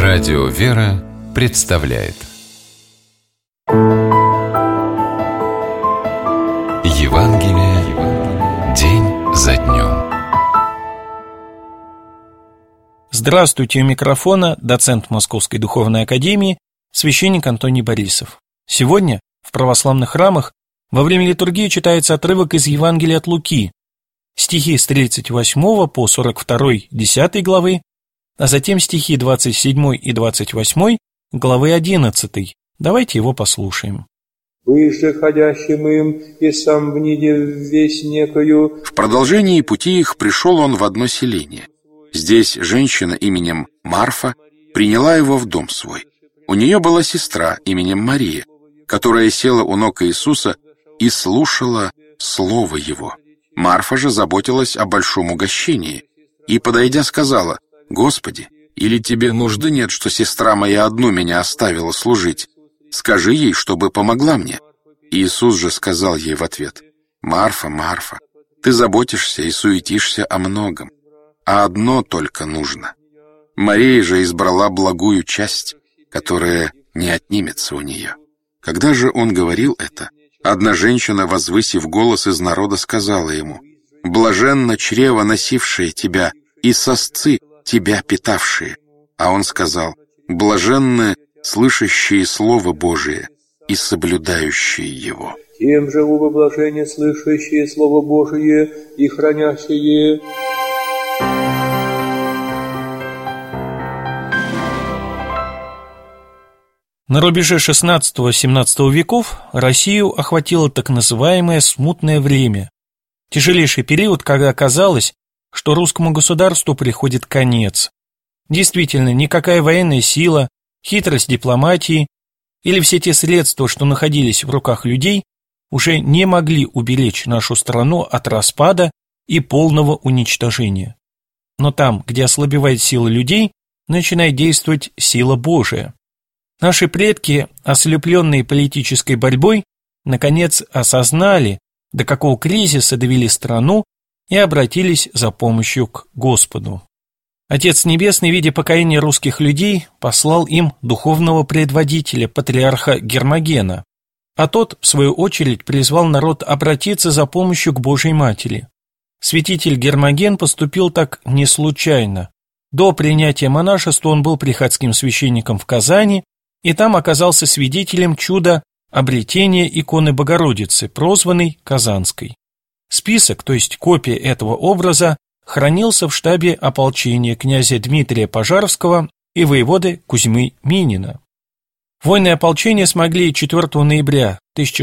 Радио «Вера» представляет Евангелие день за днем. Здравствуйте, у микрофона доцент Московской Духовной Академии, священник Антоний Борисов. Сегодня в православных храмах во время литургии читается отрывок из Евангелия от Луки, стихи с 38 по 42 10 главы, а затем стихи 27 и 28 главы 11. Давайте его послушаем. «Выше ходящим им, и сам вниде весь некою». В продолжении пути их пришел он в одно селение. Здесь женщина именем Марфа приняла его в дом свой. У нее была сестра именем Мария, которая села у ног Иисуса и слушала слово его. Марфа же заботилась о большом угощении и, подойдя, сказала: «Господи, или тебе нужды нет, что сестра моя одну меня оставила служить? Скажи ей, чтобы помогла мне». Иисус же сказал ей в ответ: «Марфа, Марфа, ты заботишься и суетишься о многом, а одно только нужно. Мария же избрала благую часть, которая не отнимется у нее». Когда же он говорил это, одна женщина, возвысив голос из народа, сказала ему: «Блаженно чрево, носившее тебя, и сосцы, тебя питавшие». А он сказал: «Блаженны слышащие Слово Божие и соблюдающие его». Тем же убо блажение слышащие Слово Божие и хранящие. На рубеже XVI-XVII веков Россию охватило так называемое «смутное время», тяжелейший период, когда казалось, что русскому государству приходит конец. Действительно, никакая военная сила, хитрость дипломатии или все те средства, что находились в руках людей, уже не могли уберечь нашу страну от распада и полного уничтожения. Но там, где ослабевает сила людей, начинает действовать сила Божия. Наши предки, ослепленные политической борьбой, наконец осознали, до какого кризиса довели страну, и обратились за помощью к Господу. Отец Небесный, видя покаяние русских людей, послал им духовного предводителя, патриарха Гермогена, а тот, в свою очередь, призвал народ обратиться за помощью к Божьей Матери. Святитель Гермоген поступил так не случайно. До принятия монашества он был приходским священником в Казани, и там оказался свидетелем чуда обретения иконы Богородицы, прозванной Казанской. Список, то есть копия этого образа, хранился в штабе ополчения князя Дмитрия Пожарского и воеводы Кузьмы Минина. Воины ополчения смогли 4 ноября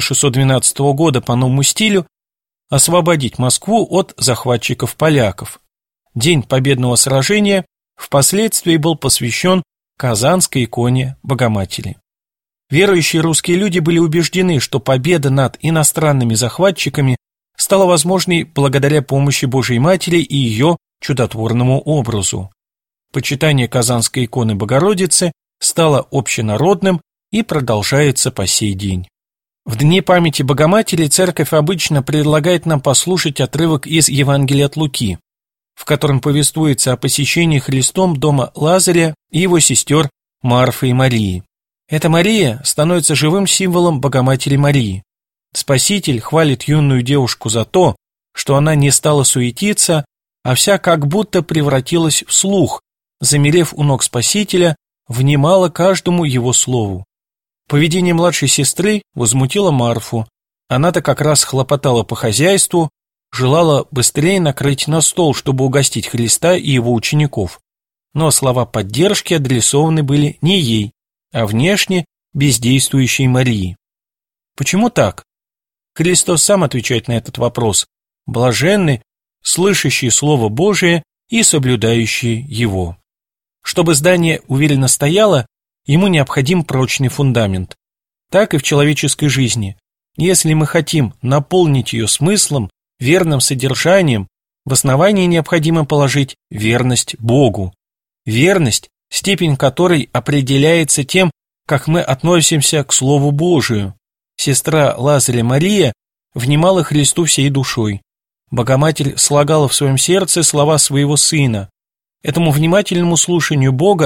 1612 года по новому стилю освободить Москву от захватчиков-поляков. День победного сражения впоследствии был посвящен Казанской иконе Богоматери. Верующие русские люди были убеждены, что победа над иностранными захватчиками стала возможной благодаря помощи Божьей Матери и ее чудотворному образу. Почитание Казанской иконы Богородицы стало общенародным и продолжается по сей день. В дни памяти Богоматери церковь обычно предлагает нам послушать отрывок из Евангелия от Луки, в котором повествуется о посещении Христом дома Лазаря и его сестер Марфы и Марии. Эта Мария становится живым символом Богоматери Марии. Спаситель хвалит юную девушку за то, что она не стала суетиться, а вся как будто превратилась в слух, замерев у ног Спасителя, внимала каждому его слову. Поведение младшей сестры возмутило Марфу. Она-то как раз хлопотала по хозяйству, желала быстрее накрыть на стол, чтобы угостить Христа и его учеников. Но слова поддержки адресованы были не ей, а внешне бездействующей Марии. Почему так? Христос сам отвечает на этот вопрос: блаженны, слышащие Слово Божие и соблюдающие его. Чтобы здание уверенно стояло, ему необходим прочный фундамент. Так и в человеческой жизни. Если мы хотим наполнить ее смыслом, верным содержанием, в основании необходимо положить верность Богу. Верность, степень которой определяется тем, как мы относимся к Слову Божию. Сестра Лазаря Мария внимала Христу всей душой. Богоматерь слагала в своем сердце слова своего сына. Этому внимательному слушанию Бога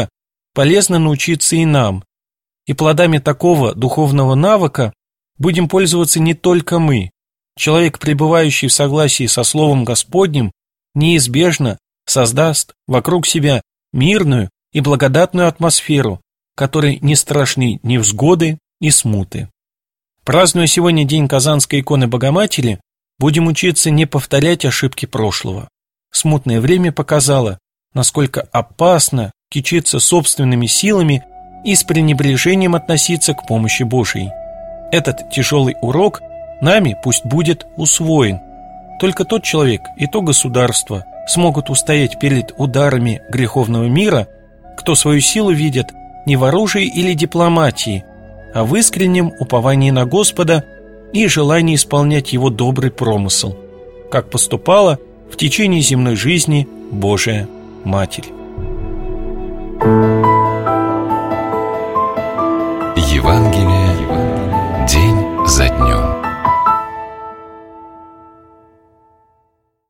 полезно научиться и нам. И плодами такого духовного навыка будем пользоваться не только мы. Человек, пребывающий в согласии со Словом Господним, неизбежно создаст вокруг себя мирную и благодатную атмосферу, которой не страшны ни невзгоды и смуты. Празднуя сегодня День Казанской иконы Богоматери, будем учиться не повторять ошибки прошлого. Смутное время показало, насколько опасно кичиться собственными силами и с пренебрежением относиться к помощи Божией. Этот тяжелый урок нами пусть будет усвоен. Только тот человек и то государство смогут устоять перед ударами греховного мира, кто свою силу видит не в оружии или дипломатии, а в искреннем уповании на Господа и желании исполнять Его добрый промысел, как поступала в течение земной жизни Божия Матерь. Евангелие